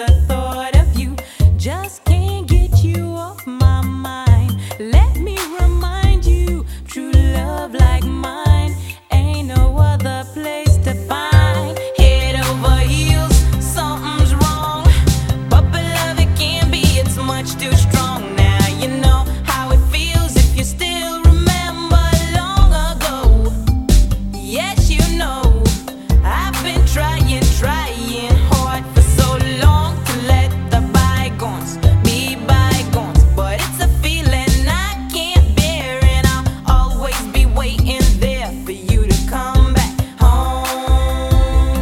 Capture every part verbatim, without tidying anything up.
the thought of you. Just can't get you off my mind. Let me remind you, true love like mine ain't no other place to find. Head over heels, something's wrong, but beloved it can't be, it's much too strong. Now you know how it feels if you still remember long ago. Yes, you know I've been trying, trying hard for so long to let the bygones be bygones, but it's a feeling I can't bear, and I'll always be waiting there for you to come back home.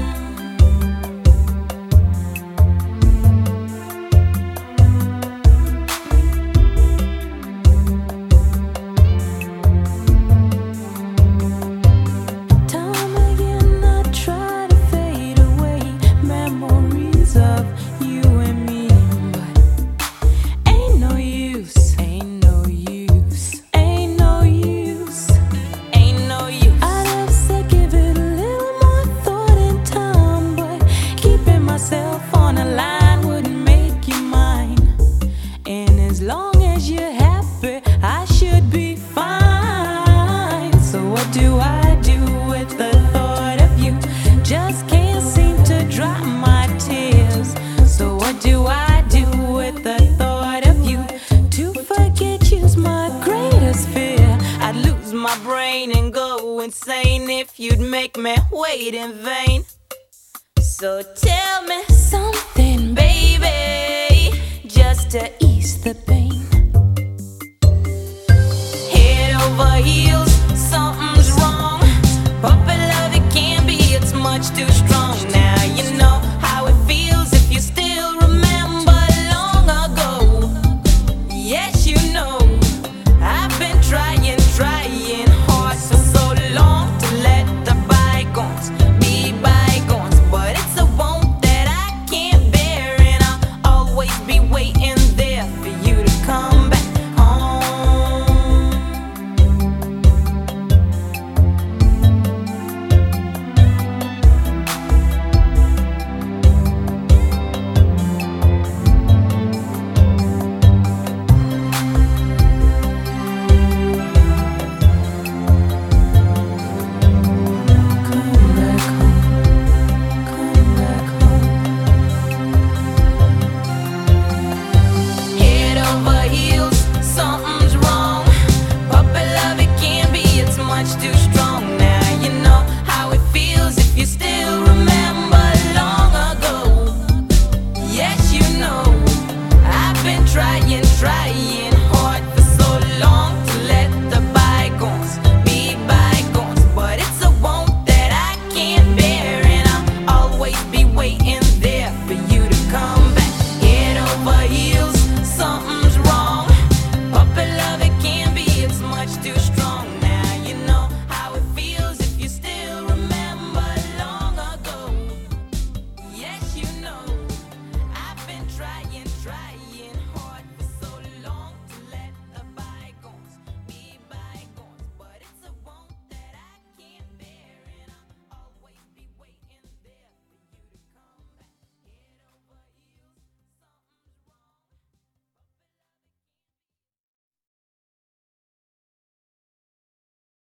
Time again I try to fade away memories of you and me, but ain't no use, ain't no use, ain't no use, ain't no use. I'd have said give it a little more thought and time, but keeping myself on the line wouldn't make you mine. And as long as you're happy, I should be fine. So what do I do with the thought of you? Just can't seem to dry my tears. So what do I do with the thought of you? To forget you's my greatest fear. I'd lose my brain and go insane if you'd make me wait in vain. So tell me something, baby, just to ease the pain.